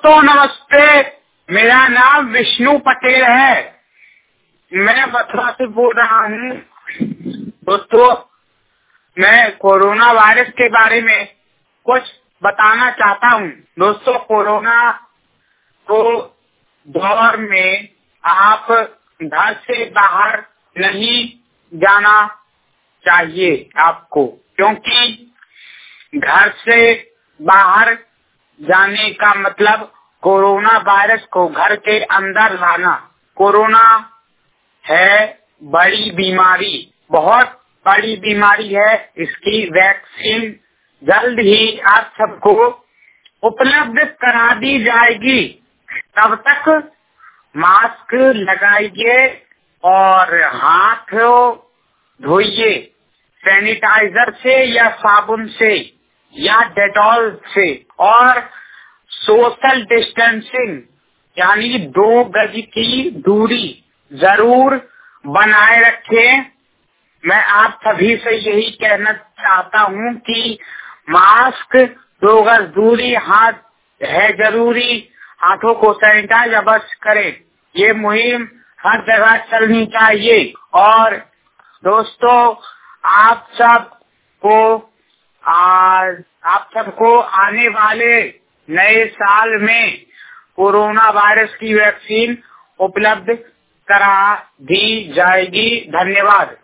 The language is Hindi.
दोस्तों नमस्ते, मेरा नाम विष्णु पटेल है। मैं मथुरा से बोल रहा हूँ। दोस्तों, मैं कोरोना वायरस के बारे में कुछ बताना चाहता हूँ। दोस्तों, कोरोना को दौर में आप घर से बाहर नहीं जाना चाहिए आपको, क्योंकि घर से बाहर जाने का मतलब कोरोना वायरस को घर के अंदर लाना। कोरोना है बड़ी बीमारी, बहुत बड़ी बीमारी है। इसकी वैक्सीन जल्द ही आप सबको उपलब्ध करा दी जाएगी। तब तक मास्क लगाइए और हाथ धोइए सैनिटाइजर से या साबुन से या डेटॉल से, और सोशल डिस्टेंसिंग यानी 2 गज की दूरी जरूर बनाए रखें। मैं आप सभी से यही कहना चाहता हूँ कि मास्क, 2 गज दूरी, हाथ है जरूरी, हाथों को सैनिटाइज अवश्य करें। ये मुहिम हर जगह चलनी चाहिए। और दोस्तों, आप सबको आने वाले नए साल में कोरोना वायरस की वैक्सीन उपलब्ध करा दी जाएगी। धन्यवाद।